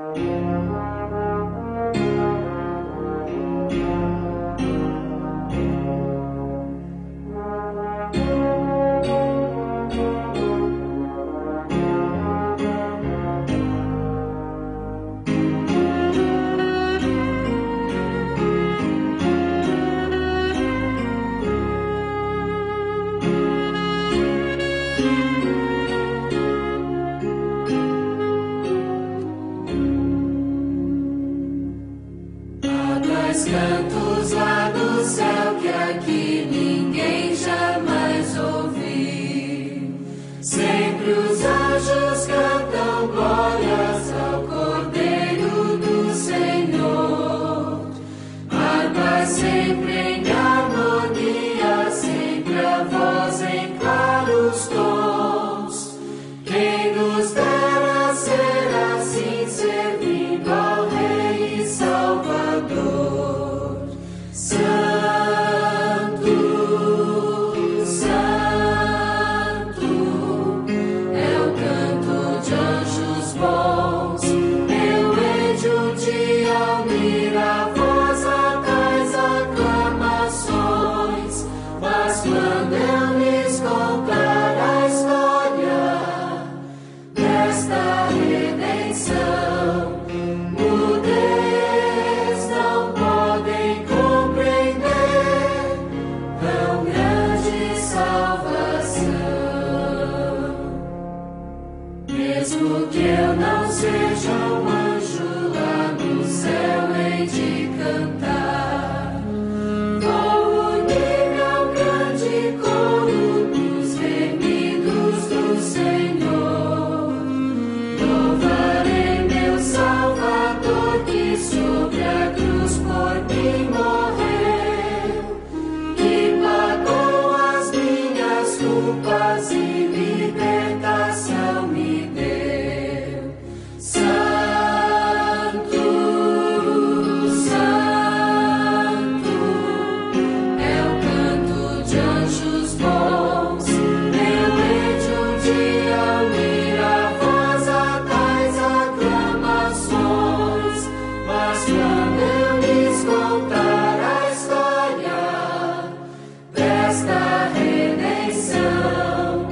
Cantos lá do céu que aqui ninguém jamais ouviu. Sempre os anjos cantam glórias ao Cordeiro do Senhor. Harpas sempre em harmonia, sempre a voz em claros tons. Quem nos dera ser assim, servindo ao Rei e Salvador. Santo, Santo, é o canto de anjos bons. Eu hei de um dia ouvir a voz a tais aclamações. Mas quando eu lhes contar a história desta redenção, mudez não podem compreender tão grande salvação. Mesmo que eu não seja um anjo, lá no céu hei de cantar. Vou unir-me ao grande coro dos remidos do Senhor. Louvarei meu Salvador, que sobre a cruz por mim morreu, que pagou as minhas culpas e libertação me deu. Santo, Santo, é o canto de anjos bons. Eu hei de um dia ouvir a voz a tais aclamações. Mas quando eu lhes contar a história desta redenção,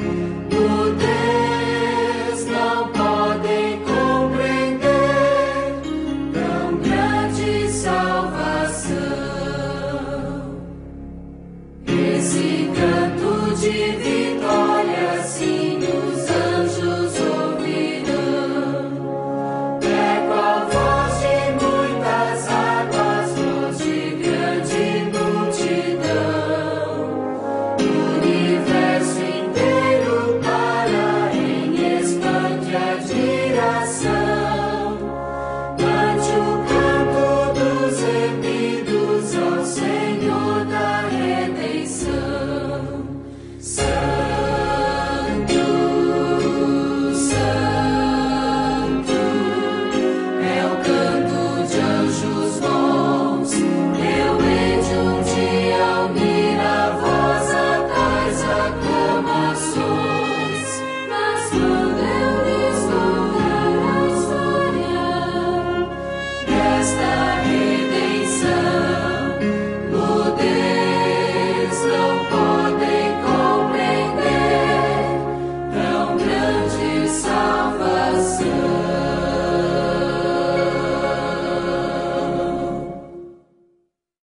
mudez não podem compreender tão grande salvação. Esse canto de vitória, sim, os anjos ouvirão. É qual voz de muitas águas, voz de grande multidão. O universo inteiro para em espante admiração.